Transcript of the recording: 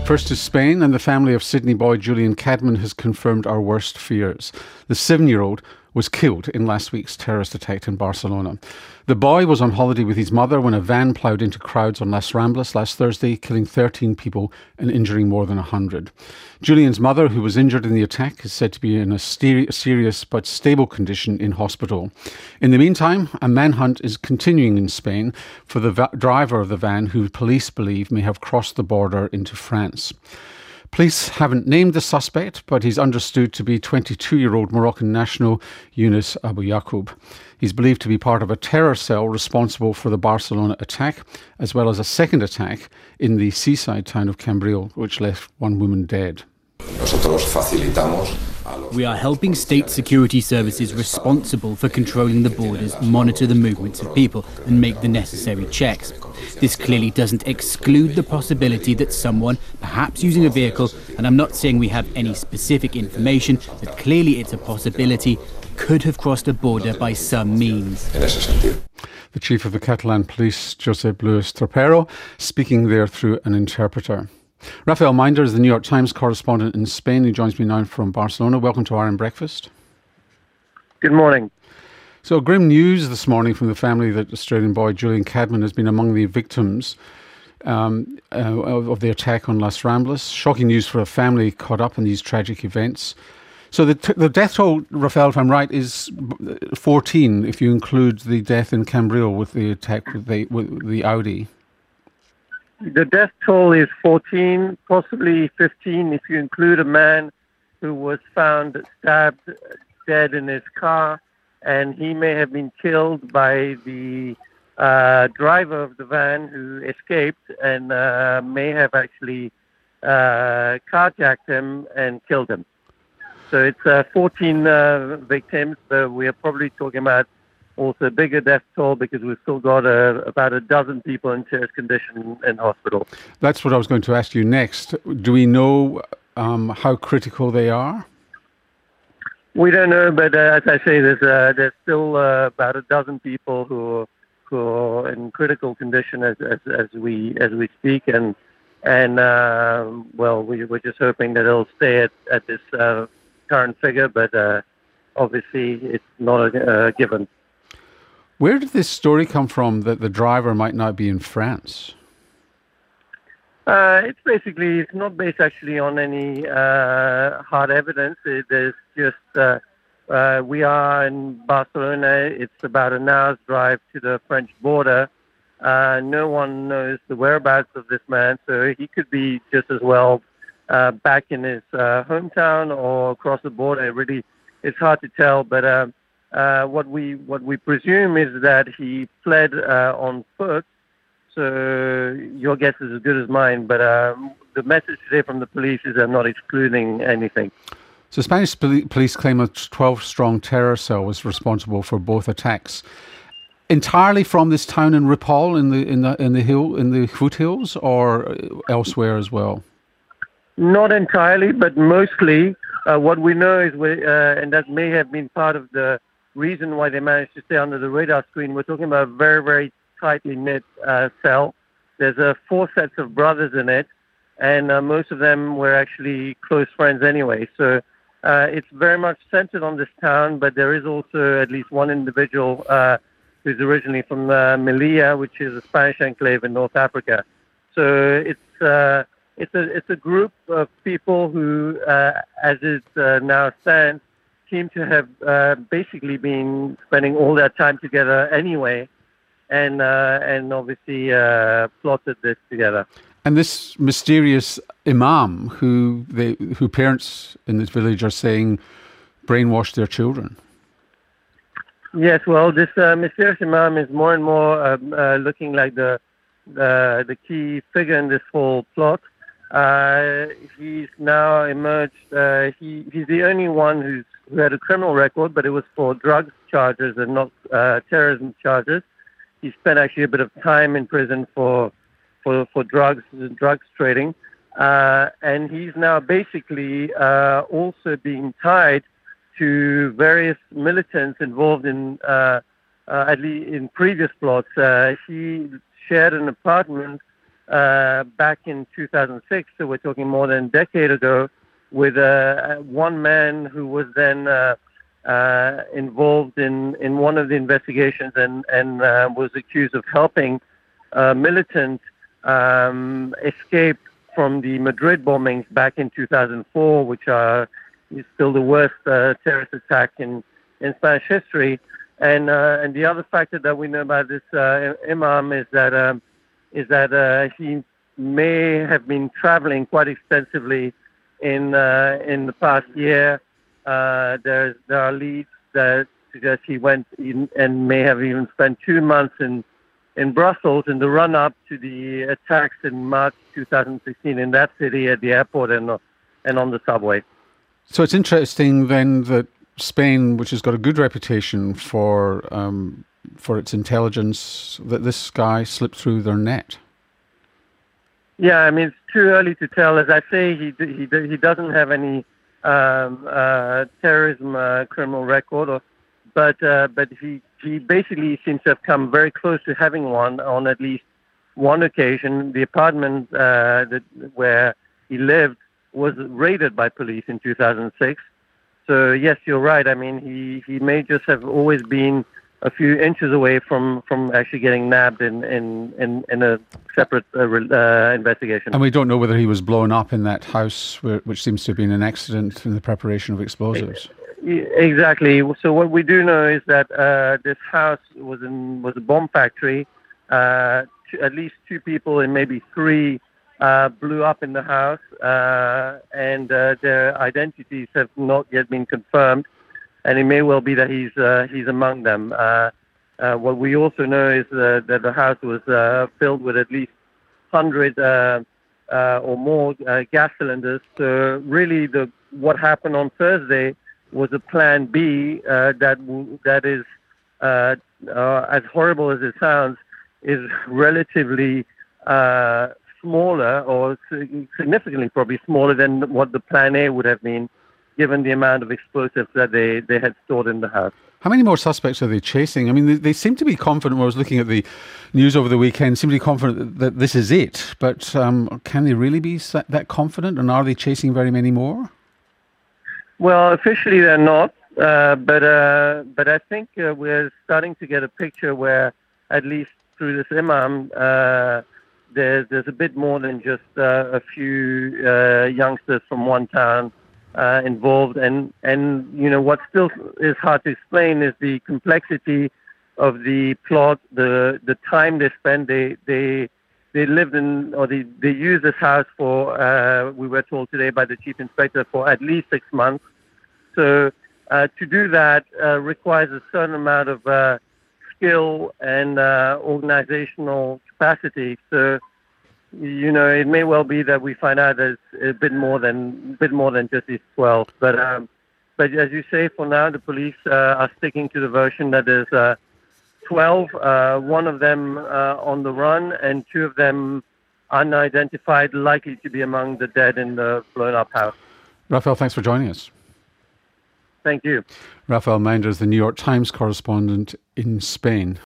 First to Spain, and the family of Sydney boy Julian Cadman has confirmed our worst fears. The 7-year-old was killed in last week's terrorist attack in Barcelona. The boy was on holiday with his mother when a van ploughed into crowds on Las Ramblas last Thursday, killing 13 people and injuring more than 100. Julian's mother, who was injured in the attack, is said to be in a serious but stable condition in hospital. In the meantime, a manhunt is continuing in Spain for the driver of the van, who police believe may have crossed the border into France. Police haven't named the suspect, but he's understood to be 22-year-old Moroccan national Younes Abu Yaqub. He's believed to be part of a terror cell responsible for the Barcelona attack, as well as a second attack in the seaside town of Cambril, which left one woman dead. We are helping state security services responsible for controlling the borders, monitor the movements of people and make the necessary checks. This clearly doesn't exclude the possibility that someone, perhaps using a vehicle, and I'm not saying we have any specific information, but clearly it's a possibility, could have crossed a border by some means. The chief of the Catalan police, Josep Luis Trapero, speaking there through an interpreter. Rafael Minder is the New York Times correspondent in Spain. He joins me now from Barcelona. Welcome to RN Breakfast. Good morning. So grim news this morning from the family that Australian boy Julian Cadman has been among the victims of the attack on Las Ramblas. Shocking news for a family caught up in these tragic events. So the death toll, Rafael, if I'm right, is 14 if you include the death in Cambril with the attack with the Audi. The death toll is 14, possibly 15 if you include a man who was found stabbed dead in his car, and he may have been killed by the driver of the van who escaped and may have actually carjacked him and killed him. So it's 14 victims, but we are probably talking about also a bigger death toll because we've still got about a dozen people in serious condition in hospital. That's what I was going to ask you next. Do we know how critical they are? We don't know, but as I say, there's still about a dozen people who are in critical condition as we speak, and we're just hoping that it'll stay at this current figure, but obviously it's not a given. Where did this story come from that the driver might not be in France? It's not based actually on any hard evidence. There's just, we are in Barcelona. It's about an hour's drive to the French border. No one knows the whereabouts of this man, so he could be just as well back in his hometown or across the border. Really, it's hard to tell, but what we presume is that he fled on foot. So your guess is as good as mine. But the message today from the police is they're not excluding anything. So Spanish police claim a 12-strong terror cell was responsible for both attacks, entirely from this town in Ripoll in the foothills, or elsewhere as well. Not entirely, but mostly. What we know is, and that may have been part of the reason why they managed to stay under the radar screen. We're talking about a very, very tightly knit cell. There's 4 sets of brothers in it, and most of them were actually close friends anyway. So it's very much centered on this town, but there is also at least one individual who's originally from Melilla, which is a Spanish enclave in North Africa. So it's a group of people who, as it now stands, seem to have basically been spending all their time together anyway, and obviously plotted this together. And this mysterious imam, who parents in this village are saying brainwashed their children. Yes, well, this mysterious imam is more and more looking like the key figure in this whole plot. He's now emerged. He's the only one who had a criminal record, but it was for drugs charges and not terrorism charges. He spent actually a bit of time in prison for drugs trading, and he's now basically also being tied to various militants involved in at least in previous plots. He shared an apartment back in 2006, so we're talking more than a decade ago, with one man who was then involved in one of the investigations and was accused of helping militants escape from the Madrid bombings back in 2004, which is still the worst terrorist attack in Spanish history. And the other factor that we know about this imam is that he may have been traveling quite extensively in the past year. There are leads that suggest he went in and may have even spent 2 months in Brussels in the run-up to the attacks in March 2016 in that city at the airport and on the subway. So it's interesting then that Spain, which has got a good reputation for its intelligence, that this guy slipped through their net. Yeah, I mean, it's too early to tell. As I say, he doesn't have any terrorism criminal record, but he basically seems to have come very close to having one on at least one occasion. The apartment where he lived was raided by police in 2006. So yes, you're right. I mean, he may just have always been a few inches away from actually getting nabbed in a separate investigation. And we don't know whether he was blown up in that house, which seems to have been an accident in the preparation of explosives. Exactly. So what we do know is that this house was a bomb factory. At least 2 people and maybe 3 blew up in the house, and their identities have not yet been confirmed. And it may well be that he's among them. What we also know is that the house was filled with at least 100 or more gas cylinders. So really, what happened on Thursday was a plan B that is, as horrible as it sounds, is relatively smaller, or significantly probably smaller than what the plan A would have been, given the amount of explosives that they had stored in the house. How many more suspects are they chasing? I mean, they seem to be confident. When I was looking at the news over the weekend, seem to be confident that this is it. But can they really be that confident? And are they chasing very many more? Well, officially they're not. But I think we're starting to get a picture where, at least through this imam, there's a bit more than just a few youngsters from one town involved, and you know what still is hard to explain is the complexity of the plot, the time they spent. They lived in, or they used this house for, we were told today by the chief inspector, for at least 6 months. So to do that requires a certain amount of skill and organizational capacity. So, you know, it may well be that we find out there's a bit more than just these 12. But as you say, for now, the police are sticking to the version that there's 12, one of them on the run, and 2 of them unidentified, likely to be among the dead in the blown-up house. Rafael, thanks for joining us. Thank you. Rafael Mender is the New York Times correspondent in Spain.